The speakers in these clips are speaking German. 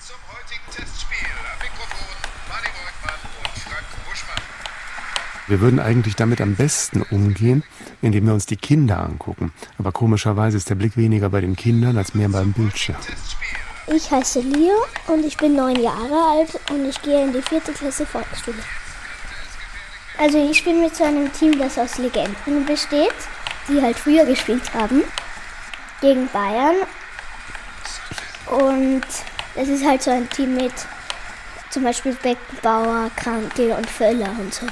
zum heutigen Testspiel. Am Mikrofon Manni Wolkmann und Frank Buschmann. Wir würden eigentlich damit am besten umgehen, indem wir uns die Kinder angucken. Aber komischerweise ist der Blick weniger bei den Kindern als mehr beim Bildschirm. Ich heiße Leo und ich bin 9 Jahre alt und ich gehe in die 4. Klasse Volksschule. Also ich spiele mit so einem Team, das aus Legenden besteht, die halt früher gespielt haben, gegen Bayern. Und es ist halt so ein Team mit zum Beispiel Beckenbauer, Kranke und Völler und so.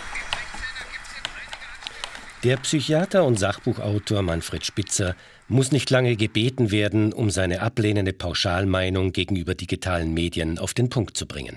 Der Psychiater und Sachbuchautor Manfred Spitzer muss nicht lange gebeten werden, um seine ablehnende Pauschalmeinung gegenüber digitalen Medien auf den Punkt zu bringen.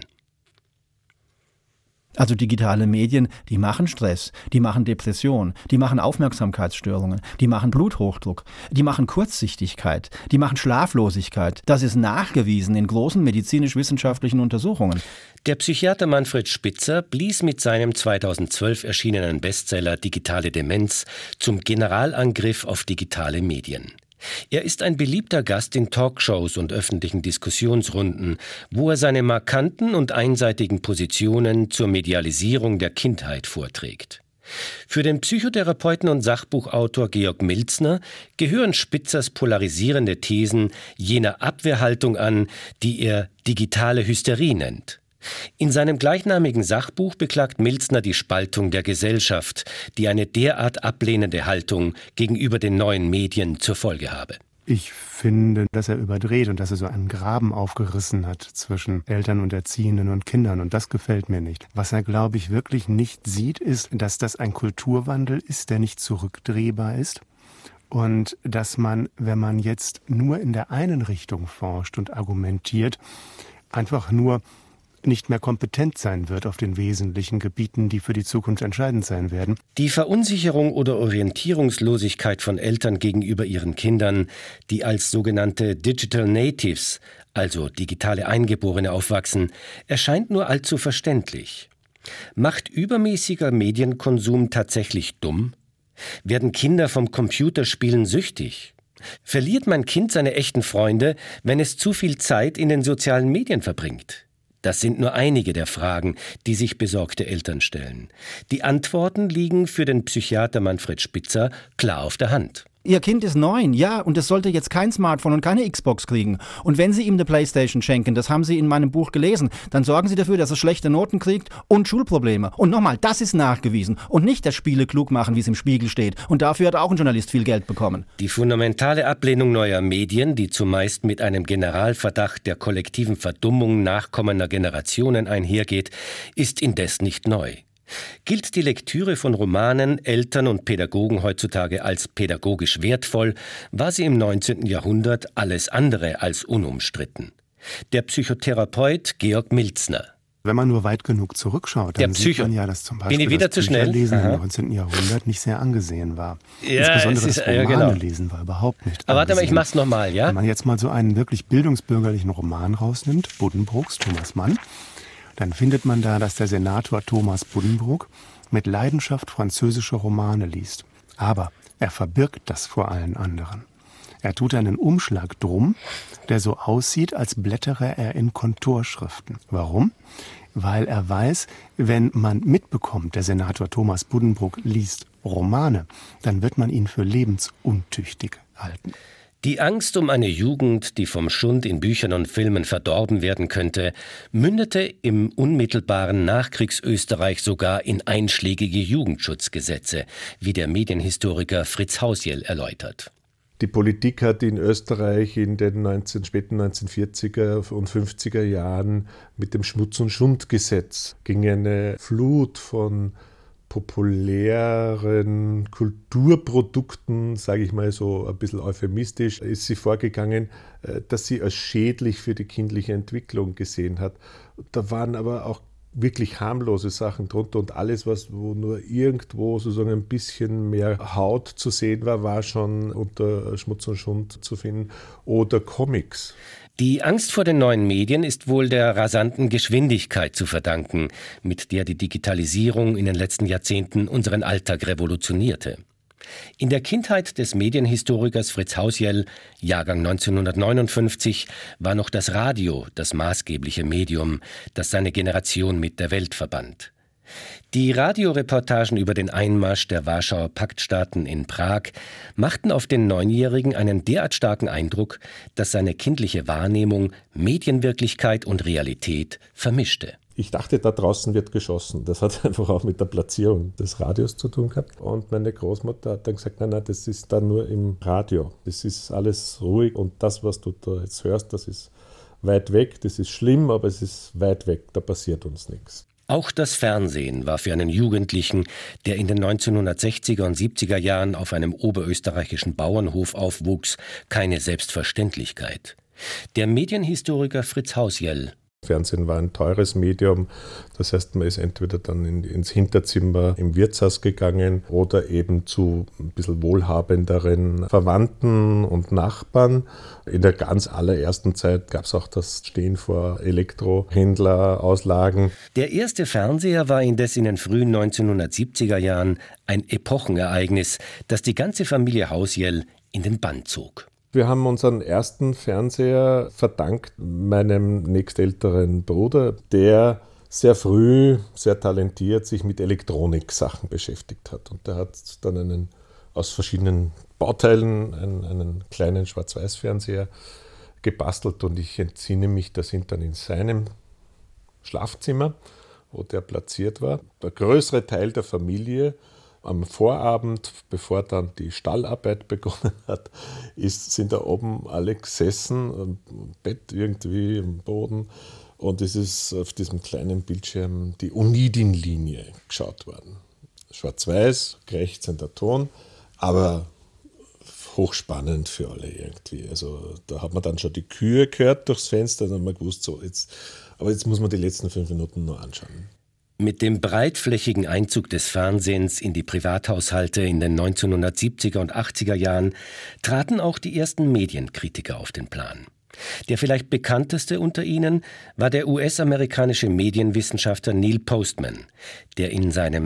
Also digitale Medien, die machen Stress, die machen Depression, die machen Aufmerksamkeitsstörungen, die machen Bluthochdruck, die machen Kurzsichtigkeit, die machen Schlaflosigkeit. Das ist nachgewiesen in großen medizinisch-wissenschaftlichen Untersuchungen. Der Psychiater Manfred Spitzer blies mit seinem 2012 erschienenen Bestseller Digitale Demenz zum Generalangriff auf digitale Medien. Er ist ein beliebter Gast in Talkshows und öffentlichen Diskussionsrunden, wo er seine markanten und einseitigen Positionen zur Medialisierung der Kindheit vorträgt. Für den Psychotherapeuten und Sachbuchautor Georg Milzner gehören Spitzers polarisierende Thesen jener Abwehrhaltung an, die er digitale Hysterie nennt. In seinem gleichnamigen Sachbuch beklagt Milzner die Spaltung der Gesellschaft, die eine derart ablehnende Haltung gegenüber den neuen Medien zur Folge habe. Ich finde, dass er überdreht und dass er so einen Graben aufgerissen hat zwischen Eltern und Erziehenden und Kindern. Und das gefällt mir nicht. Was er, glaube ich, wirklich nicht sieht, ist, dass das ein Kulturwandel ist, der nicht zurückdrehbar ist. Und dass man, wenn man jetzt nur in der einen Richtung forscht und argumentiert, einfach nur nicht mehr kompetent sein wird auf den wesentlichen Gebieten, die für die Zukunft entscheidend sein werden. Die Verunsicherung oder Orientierungslosigkeit von Eltern gegenüber ihren Kindern, die als sogenannte Digital Natives, also digitale Eingeborene, aufwachsen, erscheint nur allzu verständlich. Macht übermäßiger Medienkonsum tatsächlich dumm? Werden Kinder vom Computerspielen süchtig? Verliert mein Kind seine echten Freunde, wenn es zu viel Zeit in den sozialen Medien verbringt? Das sind nur einige der Fragen, die sich besorgte Eltern stellen. Die Antworten liegen für den Psychiater Manfred Spitzer klar auf der Hand. Ihr Kind ist 9, ja, und es sollte jetzt kein Smartphone und keine Xbox kriegen. Und wenn Sie ihm eine Playstation schenken, das haben Sie in meinem Buch gelesen, dann sorgen Sie dafür, dass er schlechte Noten kriegt und Schulprobleme. Und nochmal, das ist nachgewiesen. Und nicht das Spiele klug machen, wie es im Spiegel steht. Und dafür hat auch ein Journalist viel Geld bekommen. Die fundamentale Ablehnung neuer Medien, die zumeist mit einem Generalverdacht der kollektiven Verdummung nachkommender Generationen einhergeht, ist indes nicht neu. Gilt die Lektüre von Romanen, Eltern und Pädagogen heutzutage als pädagogisch wertvoll, war sie im 19. Jahrhundert alles andere als unumstritten. Der Psychotherapeut Georg Milzner. Wenn man nur weit genug zurückschaut, dann sieht man ja, dass zum Beispiel das Bücherlesen im 19. Jahrhundert nicht sehr angesehen war. Ja, insbesondere das Romanelesen war überhaupt nicht angesehen. Aber warte mal, ich mach's nochmal, ja? Wenn man jetzt mal so einen wirklich bildungsbürgerlichen Roman rausnimmt, Buddenbrooks, Thomas Mann, dann findet man da, dass der Senator Thomas Buddenbrook mit Leidenschaft französische Romane liest. Aber er verbirgt das vor allen anderen. Er tut einen Umschlag drum, der so aussieht, als blättere er in Kontorschriften. Warum? Weil er weiß, wenn man mitbekommt, der Senator Thomas Buddenbrook liest Romane, dann wird man ihn für lebensuntüchtig halten. Die Angst um eine Jugend, die vom Schund in Büchern und Filmen verdorben werden könnte, mündete im unmittelbaren Nachkriegsösterreich sogar in einschlägige Jugendschutzgesetze, wie der Medienhistoriker Fritz Hausjell erläutert. Die Politik hat in Österreich in den späten 1940er und 50er Jahren mit dem Schmutz- und Schundgesetz gegen eine Flut von populären Kulturprodukten, sage ich mal so ein bisschen euphemistisch, ist sie vorgegangen, dass sie als schädlich für die kindliche Entwicklung gesehen hat. Da waren aber auch wirklich harmlose Sachen drunter und alles, wo nur irgendwo sozusagen ein bisschen mehr Haut zu sehen war, war schon unter Schmutz und Schund zu finden. Oder Comics. Die Angst vor den neuen Medien ist wohl der rasanten Geschwindigkeit zu verdanken, mit der die Digitalisierung in den letzten Jahrzehnten unseren Alltag revolutionierte. In der Kindheit des Medienhistorikers Fritz Hausjell, Jahrgang 1959, war noch das Radio das maßgebliche Medium, das seine Generation mit der Welt verband. Die Radioreportagen über den Einmarsch der Warschauer Paktstaaten in Prag machten auf den Neunjährigen einen derart starken Eindruck, dass seine kindliche Wahrnehmung Medienwirklichkeit und Realität vermischte. Ich dachte, da draußen wird geschossen. Das hat einfach auch mit der Platzierung des Radios zu tun gehabt. Und meine Großmutter hat dann gesagt, nein, das ist da nur im Radio. Das ist alles ruhig und das, was du da jetzt hörst, das ist weit weg. Das ist schlimm, aber es ist weit weg. Da passiert uns nichts. Auch das Fernsehen war für einen Jugendlichen, der in den 1960er und 70er Jahren auf einem oberösterreichischen Bauernhof aufwuchs, keine Selbstverständlichkeit. Der Medienhistoriker Fritz Hausjell: Fernsehen war ein teures Medium, das heißt, man ist entweder dann ins Hinterzimmer im Wirtshaus gegangen oder eben zu ein bisschen wohlhabenderen Verwandten und Nachbarn. In der ganz allerersten Zeit gab es auch das Stehen vor Elektrohändlerauslagen. Der erste Fernseher war indes in den frühen 1970er Jahren ein Epochenereignis, das die ganze Familie Hausjell in den Bann zog. Wir haben unseren ersten Fernseher verdankt meinem nächstälteren Bruder, der sehr früh, sehr talentiert sich mit Elektronik-Sachen beschäftigt hat. Und der hat dann aus verschiedenen Bauteilen einen kleinen Schwarz-Weiß-Fernseher gebastelt. Und ich entsinne mich, da sind dann in seinem Schlafzimmer, wo der platziert war, der größere Teil der Familie am Vorabend, bevor dann die Stallarbeit begonnen hat, sind da oben alle gesessen, im Bett irgendwie, im Boden. Und es ist auf diesem kleinen Bildschirm die Onidin-Linie geschaut worden. Schwarz-Weiß, krächzender Ton, aber hochspannend für alle irgendwie. Also da hat man dann schon die Kühe gehört durchs Fenster, dann hat man gewusst, so jetzt muss man die letzten 5 Minuten nur anschauen. Mit dem breitflächigen Einzug des Fernsehens in die Privathaushalte in den 1970er und 80er Jahren traten auch die ersten Medienkritiker auf den Plan. Der vielleicht bekannteste unter ihnen war der US-amerikanische Medienwissenschaftler Neil Postman, der in seinem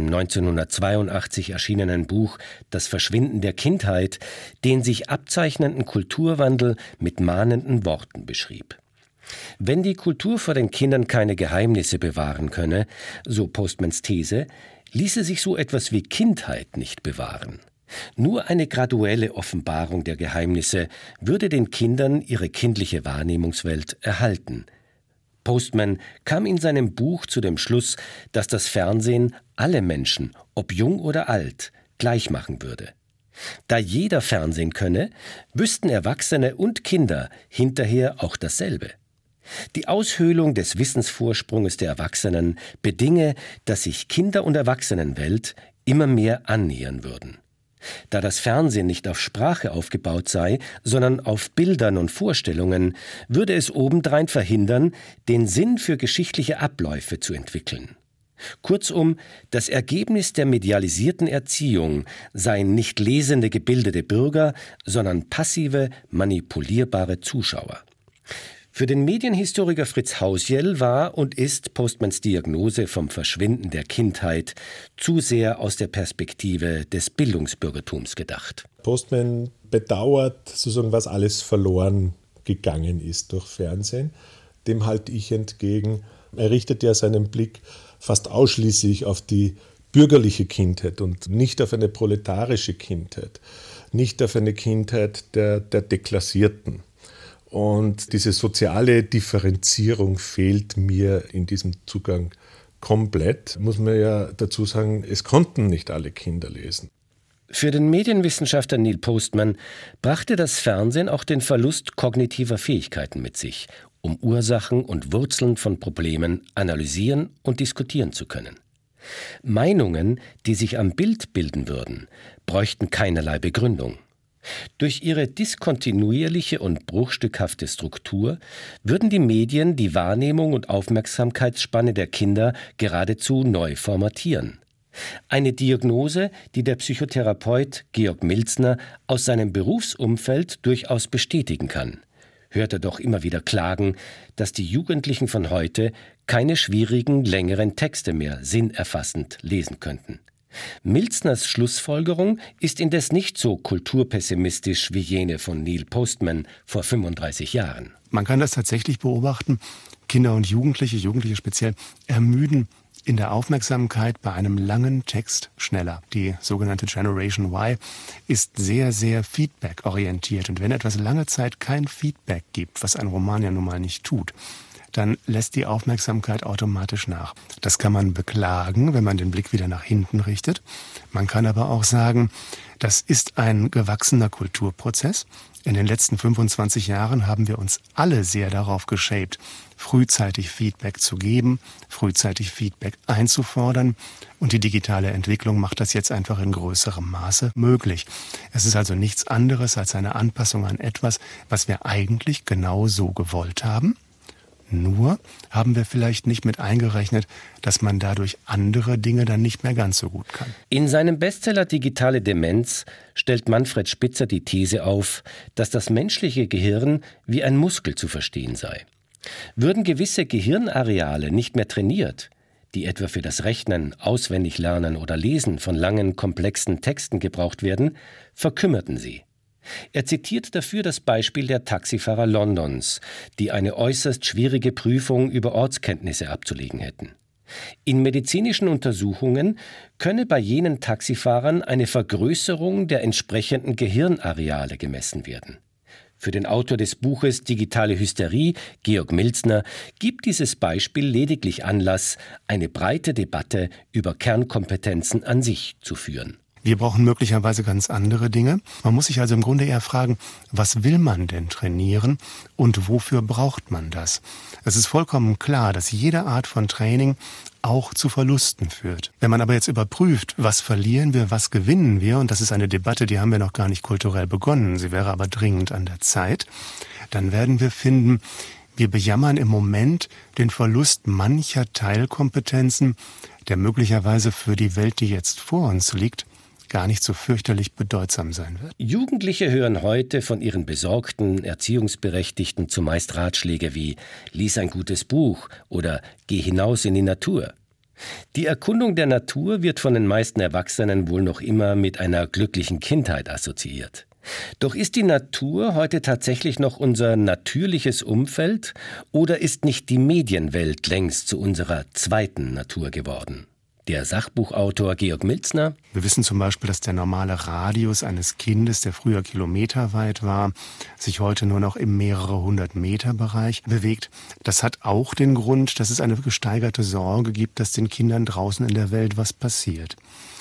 1982 erschienenen Buch »Das Verschwinden der Kindheit« den sich abzeichnenden Kulturwandel mit mahnenden Worten beschrieb. Wenn die Kultur vor den Kindern keine Geheimnisse bewahren könne, so Postmans These, ließe sich so etwas wie Kindheit nicht bewahren. Nur eine graduelle Offenbarung der Geheimnisse würde den Kindern ihre kindliche Wahrnehmungswelt erhalten. Postman kam in seinem Buch zu dem Schluss, dass das Fernsehen alle Menschen, ob jung oder alt, gleich machen würde. Da jeder Fernsehen könne, wüssten Erwachsene und Kinder hinterher auch dasselbe. Die Aushöhlung des Wissensvorsprunges der Erwachsenen bedinge, dass sich Kinder- und Erwachsenenwelt immer mehr annähern würden. Da das Fernsehen nicht auf Sprache aufgebaut sei, sondern auf Bildern und Vorstellungen, würde es obendrein verhindern, den Sinn für geschichtliche Abläufe zu entwickeln. Kurzum, das Ergebnis der medialisierten Erziehung seien nicht lesende, gebildete Bürger, sondern passive, manipulierbare Zuschauer. Für den Medienhistoriker Fritz Hausjell war und ist Postmans Diagnose vom Verschwinden der Kindheit zu sehr aus der Perspektive des Bildungsbürgertums gedacht. Postman bedauert sozusagen, was alles verloren gegangen ist durch Fernsehen. Dem halte ich entgegen. Er richtet ja seinen Blick fast ausschließlich auf die bürgerliche Kindheit und nicht auf eine proletarische Kindheit, nicht auf eine Kindheit der Deklassierten. Und diese soziale Differenzierung fehlt mir in diesem Zugang komplett. Muss man ja dazu sagen, es konnten nicht alle Kinder lesen. Für den Medienwissenschaftler Neil Postman brachte das Fernsehen auch den Verlust kognitiver Fähigkeiten mit sich, um Ursachen und Wurzeln von Problemen analysieren und diskutieren zu können. Meinungen, die sich am Bild bilden würden, bräuchten keinerlei Begründung. Durch ihre diskontinuierliche und bruchstückhafte Struktur würden die Medien die Wahrnehmung und Aufmerksamkeitsspanne der Kinder geradezu neu formatieren. Eine Diagnose, die der Psychotherapeut Georg Milzner aus seinem Berufsumfeld durchaus bestätigen kann. Hört er doch immer wieder klagen, dass die Jugendlichen von heute keine schwierigen, längeren Texte mehr sinnerfassend lesen könnten. Milzners Schlussfolgerung ist indes nicht so kulturpessimistisch wie jene von Neil Postman vor 35 Jahren. Man kann das tatsächlich beobachten. Kinder und Jugendliche speziell, ermüden in der Aufmerksamkeit bei einem langen Text schneller. Die sogenannte Generation Y ist sehr, sehr feedback-orientiert. Und wenn etwas lange Zeit kein Feedback gibt, was ein Roman ja nun mal nicht tut, dann lässt die Aufmerksamkeit automatisch nach. Das kann man beklagen, wenn man den Blick wieder nach hinten richtet. Man kann aber auch sagen, das ist ein gewachsener Kulturprozess. In den letzten 25 Jahren haben wir uns alle sehr darauf geshaped, frühzeitig Feedback zu geben, frühzeitig Feedback einzufordern. Und die digitale Entwicklung macht das jetzt einfach in größerem Maße möglich. Es ist also nichts anderes als eine Anpassung an etwas, was wir eigentlich genau so gewollt haben. Nur haben wir vielleicht nicht mit eingerechnet, dass man dadurch andere Dinge dann nicht mehr ganz so gut kann. In seinem Bestseller Digitale Demenz stellt Manfred Spitzer die These auf, dass das menschliche Gehirn wie ein Muskel zu verstehen sei. Würden gewisse Gehirnareale nicht mehr trainiert, die etwa für das Rechnen, Auswendiglernen oder Lesen von langen, komplexen Texten gebraucht werden, verkümmerten sie. Er zitiert dafür das Beispiel der Taxifahrer Londons, die eine äußerst schwierige Prüfung über Ortskenntnisse abzulegen hätten. In medizinischen Untersuchungen könne bei jenen Taxifahrern eine Vergrößerung der entsprechenden Gehirnareale gemessen werden. Für den Autor des Buches Digitale Hysterie, Georg Milzner, gibt dieses Beispiel lediglich Anlass, eine breite Debatte über Kernkompetenzen an sich zu führen. Wir brauchen möglicherweise ganz andere Dinge. Man muss sich also im Grunde eher fragen, was will man denn trainieren und wofür braucht man das? Es ist vollkommen klar, dass jede Art von Training auch zu Verlusten führt. Wenn man aber jetzt überprüft, was verlieren wir, was gewinnen wir, und das ist eine Debatte, die haben wir noch gar nicht kulturell begonnen, sie wäre aber dringend an der Zeit, dann werden wir finden, wir bejammern im Moment den Verlust mancher Teilkompetenzen, der möglicherweise für die Welt, die jetzt vor uns liegt, gar nicht so fürchterlich bedeutsam sein wird. Jugendliche hören heute von ihren besorgten Erziehungsberechtigten zumeist Ratschläge wie »Lies ein gutes Buch« oder »Geh hinaus in die Natur«. Die Erkundung der Natur wird von den meisten Erwachsenen wohl noch immer mit einer glücklichen Kindheit assoziiert. Doch ist die Natur heute tatsächlich noch unser natürliches Umfeld oder ist nicht die Medienwelt längst zu unserer zweiten Natur geworden? Der Sachbuchautor Georg Milzner: Wir wissen zum Beispiel, dass der normale Radius eines Kindes, der früher kilometerweit war, sich heute nur noch im mehrere 100-Meter-Bereich bewegt. Das hat auch den Grund, dass es eine gesteigerte Sorge gibt, dass den Kindern draußen in der Welt was passiert.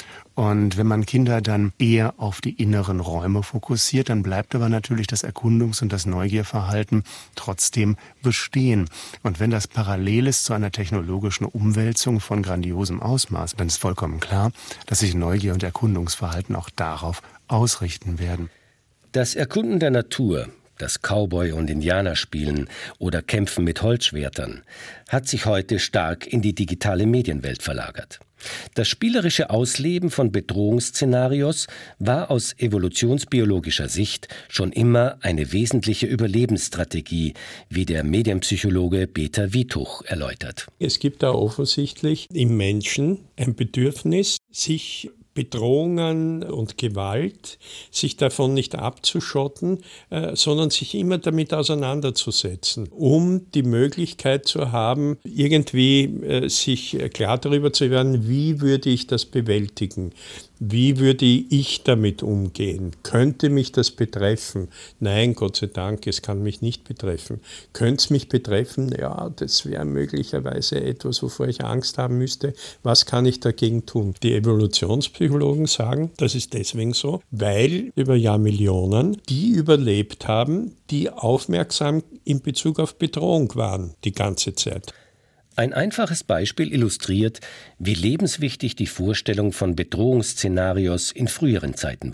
Und wenn man Kinder dann eher auf die inneren Räume fokussiert, dann bleibt aber natürlich das Erkundungs- und das Neugierverhalten trotzdem bestehen. Und wenn das parallel ist zu einer technologischen Umwälzung von grandiosem Ausmaß, dann ist vollkommen klar, dass sich Neugier- und Erkundungsverhalten auch darauf ausrichten werden. Das Erkunden der Natur, das Cowboy- und Indianerspielen oder Kämpfen mit Holzschwertern, hat sich heute stark in die digitale Medienwelt verlagert. Das spielerische Ausleben von Bedrohungsszenarios war aus evolutionsbiologischer Sicht schon immer eine wesentliche Überlebensstrategie, wie der Medienpsychologe Peter Wituch erläutert. Es gibt da offensichtlich im Menschen ein Bedürfnis, sich Bedrohungen und Gewalt, sich davon nicht abzuschotten, sondern sich immer damit auseinanderzusetzen, um die Möglichkeit zu haben, irgendwie sich klar darüber zu werden, wie würde ich das bewältigen? Wie würde ich damit umgehen? Könnte mich das betreffen? Nein, Gott sei Dank, es kann mich nicht betreffen. Könnte es mich betreffen? Ja, das wäre möglicherweise etwas, wovor ich Angst haben müsste. Was kann ich dagegen tun? Die Evolutionspsychologen sagen, das ist deswegen so, weil über Jahrmillionen die überlebt haben, die aufmerksam in Bezug auf Bedrohung waren die ganze Zeit. Ein einfaches Beispiel illustriert, wie lebenswichtig die Vorstellung von Bedrohungsszenarios in früheren Zeiten war.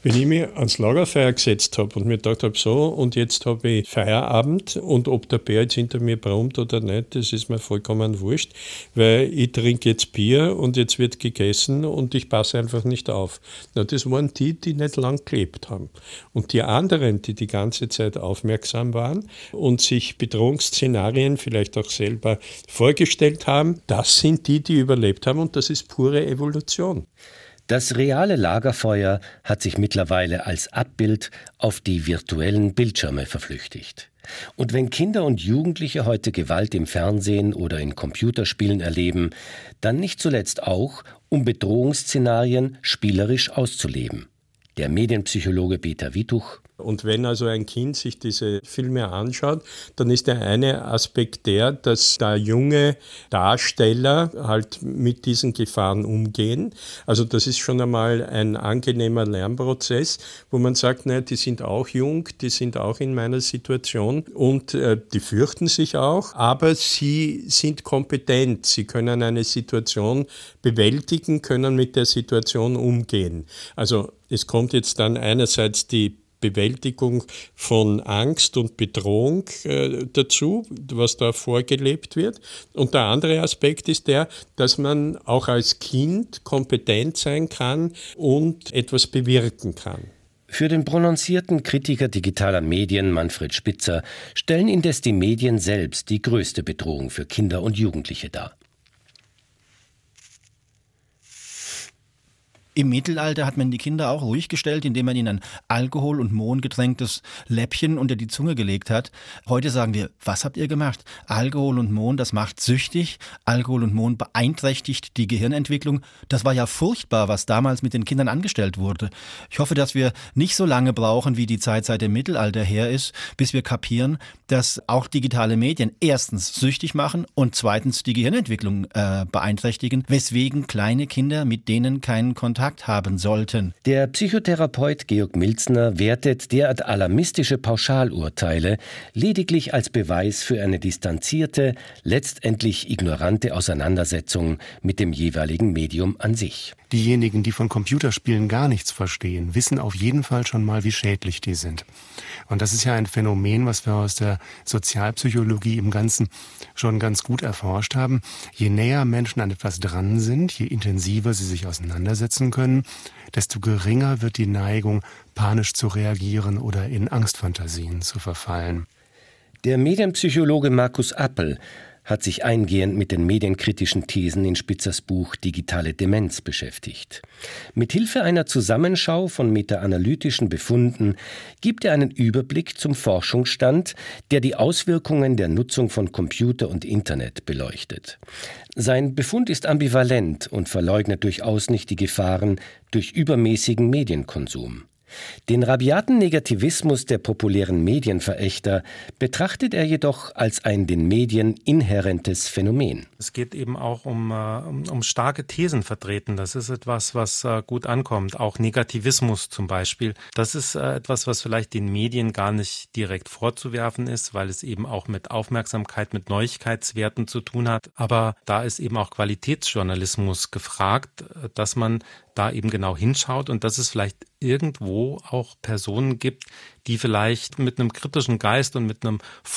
Wenn ich mich ans Lagerfeuer gesetzt habe und mir gedacht habe, so, und jetzt habe ich Feierabend und ob der Bär jetzt hinter mir brummt oder nicht, das ist mir vollkommen wurscht, weil ich trinke jetzt Bier und jetzt wird gegessen und ich passe einfach nicht auf. Na, das waren die nicht lang gelebt haben. Und die anderen, die die ganze Zeit aufmerksam waren und sich Bedrohungsszenarien vielleicht auch selber vorgestellt haben, das sind die überlebt haben und das ist pure Evolution. Das reale Lagerfeuer hat sich mittlerweile als Abbild auf die virtuellen Bildschirme verflüchtigt. Und wenn Kinder und Jugendliche heute Gewalt im Fernsehen oder in Computerspielen erleben, dann nicht zuletzt auch, um Bedrohungsszenarien spielerisch auszuleben. Der Medienpsychologe Peter Wituch. Und wenn also ein Kind sich diese Filme anschaut, dann ist der eine Aspekt dass da junge Darsteller halt mit diesen Gefahren umgehen. Also das ist schon einmal ein angenehmer Lernprozess, wo man sagt, naja, die sind auch jung, die sind auch in meiner Situation und die fürchten sich auch, aber sie sind kompetent, sie können eine Situation bewältigen, können mit der Situation umgehen. Also es kommt jetzt dann einerseits die Bewältigung von Angst und Bedrohung dazu, was da vorgelebt wird. Und der andere Aspekt ist dass man auch als Kind kompetent sein kann und etwas bewirken kann. Für den prononcierten Kritiker digitaler Medien Manfred Spitzer stellen indes die Medien selbst die größte Bedrohung für Kinder und Jugendliche dar. Im Mittelalter hat man die Kinder auch ruhig gestellt, indem man ihnen ein Alkohol- und Mohn-getränktes Läppchen unter die Zunge gelegt hat. Heute sagen wir, was habt ihr gemacht? Alkohol und Mohn, das macht süchtig. Alkohol und Mohn beeinträchtigt die Gehirnentwicklung. Das war ja furchtbar, was damals mit den Kindern angestellt wurde. Ich hoffe, dass wir nicht so lange brauchen, wie die Zeit seit dem Mittelalter her ist, bis wir kapieren, dass auch digitale Medien erstens süchtig machen und zweitens die Gehirnentwicklung beeinträchtigen, weswegen kleine Kinder mit denen keinen Kontakt haben sollten. Der Psychotherapeut Georg Milzner wertet derart alarmistische Pauschalurteile lediglich als Beweis für eine distanzierte, letztendlich ignorante Auseinandersetzung mit dem jeweiligen Medium an sich. Diejenigen, die von Computerspielen gar nichts verstehen, wissen auf jeden Fall schon mal, wie schädlich die sind. Und das ist ja ein Phänomen, was wir aus der Sozialpsychologie im Ganzen schon ganz gut erforscht haben. Je näher Menschen an etwas dran sind, je intensiver sie sich auseinandersetzen können, desto geringer wird die Neigung, panisch zu reagieren oder in Angstfantasien zu verfallen. Der Medienpsychologe Markus Appel hat sich eingehend mit den medienkritischen Thesen in Spitzers Buch Digitale Demenz beschäftigt. Mithilfe einer Zusammenschau von meta-analytischen Befunden gibt er einen Überblick zum Forschungsstand, der die Auswirkungen der Nutzung von Computer und Internet beleuchtet. Sein Befund ist ambivalent und verleugnet durchaus nicht die Gefahren durch übermäßigen Medienkonsum. Den rabiaten Negativismus der populären Medienverächter betrachtet er jedoch als ein den Medien inhärentes Phänomen. Es geht eben auch um starke Thesen vertreten. Das ist etwas, was gut ankommt. Auch Negativismus zum Beispiel. Das ist etwas, was vielleicht den Medien gar nicht direkt vorzuwerfen ist, weil es eben auch mit Aufmerksamkeit, mit Neuigkeitswerten zu tun hat. Aber da ist eben auch Qualitätsjournalismus gefragt, dass man da eben genau hinschaut und dass es vielleicht irgendwo auch Personen gibt, die vielleicht mit einem kritischen Geist und mit einem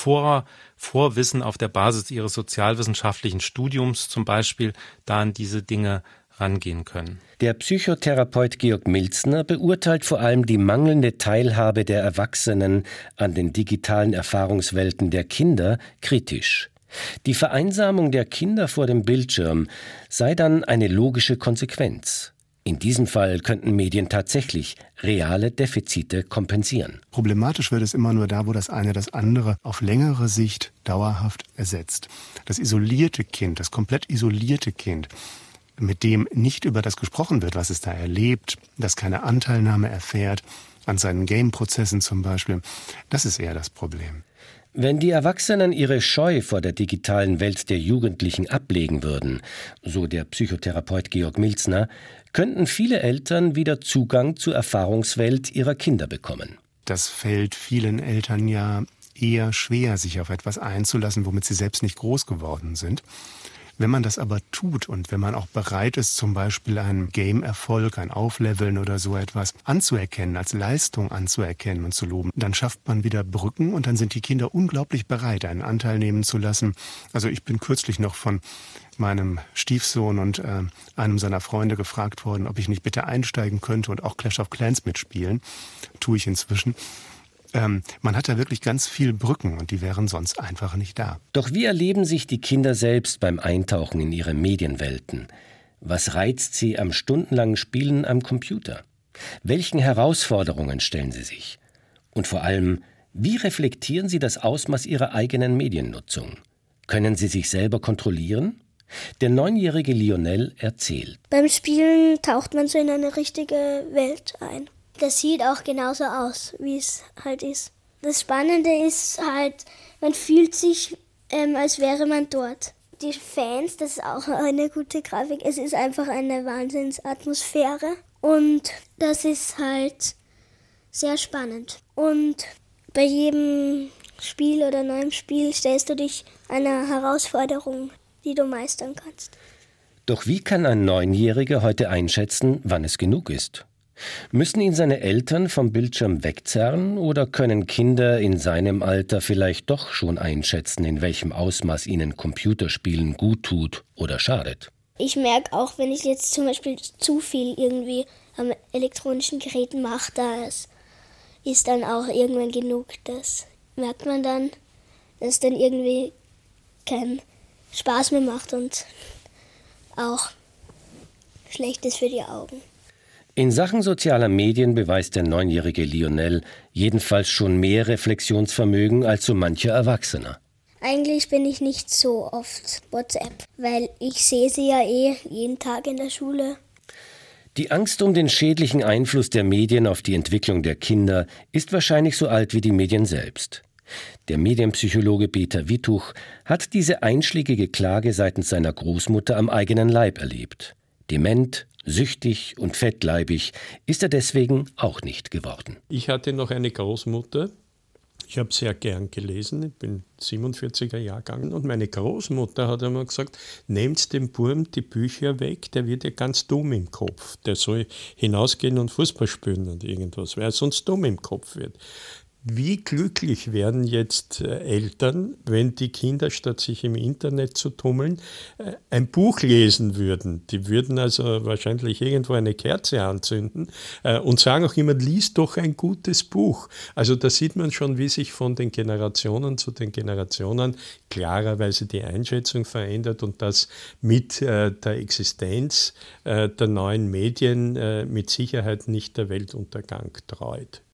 Vorwissen auf der Basis ihres sozialwissenschaftlichen Studiums zum Beispiel da an diese Dinge rangehen können. Der Psychotherapeut Georg Milzner beurteilt vor allem die mangelnde Teilhabe der Erwachsenen an den digitalen Erfahrungswelten der Kinder kritisch. Die Vereinsamung der Kinder vor dem Bildschirm sei dann eine logische Konsequenz. In diesem Fall könnten Medien tatsächlich reale Defizite kompensieren. Problematisch wird es immer nur da, wo das eine das andere auf längere Sicht dauerhaft ersetzt. Das isolierte Kind, das komplett isolierte Kind, mit dem nicht über das gesprochen wird, was es da erlebt, das keine Anteilnahme erfährt, an seinen Game-Prozessen zum Beispiel, das ist eher das Problem. Wenn die Erwachsenen ihre Scheu vor der digitalen Welt der Jugendlichen ablegen würden, so der Psychotherapeut Georg Milzner, könnten viele Eltern wieder Zugang zur Erfahrungswelt ihrer Kinder bekommen. Das fällt vielen Eltern ja eher schwer, sich auf etwas einzulassen, womit sie selbst nicht groß geworden sind. Wenn man das aber tut und wenn man auch bereit ist, zum Beispiel einen Game-Erfolg, ein Aufleveln oder so etwas anzuerkennen, als Leistung anzuerkennen und zu loben, dann schafft man wieder Brücken und dann sind die Kinder unglaublich bereit, einen Anteil nehmen zu lassen. Also ich bin kürzlich noch von meinem Stiefsohn und einem seiner Freunde gefragt worden, ob ich nicht bitte einsteigen könnte und auch Clash of Clans mitspielen. Tue ich inzwischen. Man hat da wirklich ganz viel Brücken und die wären sonst einfach nicht da. Doch wie erleben sich die Kinder selbst beim Eintauchen in ihre Medienwelten? Was reizt sie am stundenlangen Spielen am Computer? Welchen Herausforderungen stellen sie sich? Und vor allem, wie reflektieren sie das Ausmaß ihrer eigenen Mediennutzung? Können sie sich selber kontrollieren? Der 9-jährige Lionel erzählt. Beim Spielen taucht man so in eine richtige Welt ein. Das sieht auch genauso aus, wie es halt ist. Das Spannende ist halt, man fühlt sich, als wäre man dort. Die Fans, das ist auch eine gute Grafik. Es ist einfach eine Wahnsinnsatmosphäre und das ist halt sehr spannend. Und bei jedem Spiel oder neuem Spiel stellst du dich einer Herausforderung, die du meistern kannst. Doch wie kann ein 9-Jähriger heute einschätzen, wann es genug ist? Müssen ihn seine Eltern vom Bildschirm wegzerren oder können Kinder in seinem Alter vielleicht doch schon einschätzen, in welchem Ausmaß ihnen Computerspielen gut tut oder schadet? Ich merke auch, wenn ich jetzt zum Beispiel zu viel irgendwie am elektronischen Geräten mache, das ist dann auch irgendwann genug. Das merkt man dann, dass es dann irgendwie keinen Spaß mehr macht und auch schlecht ist für die Augen. In Sachen sozialer Medien beweist der 9-jährige Lionel jedenfalls schon mehr Reflexionsvermögen als so mancher Erwachsener. Eigentlich bin ich nicht so oft WhatsApp, weil ich sehe sie ja jeden Tag in der Schule. Die Angst um den schädlichen Einfluss der Medien auf die Entwicklung der Kinder ist wahrscheinlich so alt wie die Medien selbst. Der Medienpsychologe Peter Wittuch hat diese einschlägige Klage seitens seiner Großmutter am eigenen Leib erlebt. Dement, süchtig und fettleibig ist er deswegen auch nicht geworden. Ich hatte noch eine Großmutter. Ich habe sehr gern gelesen. Ich bin 47er Jahrgang. Und meine Großmutter hat einmal gesagt, nehmt dem Burm die Bücher weg, der wird ja ganz dumm im Kopf. Der soll hinausgehen und Fußball spielen und irgendwas, weil er sonst dumm im Kopf wird. Wie glücklich wären jetzt Eltern, wenn die Kinder, statt sich im Internet zu tummeln, ein Buch lesen würden. Die würden also wahrscheinlich irgendwo eine Kerze anzünden und sagen auch immer, lies doch ein gutes Buch. Also da sieht man schon, wie sich von den Generationen zu den Generationen klarerweise die Einschätzung verändert und das mit der Existenz der neuen Medien mit Sicherheit nicht der Weltuntergang treut.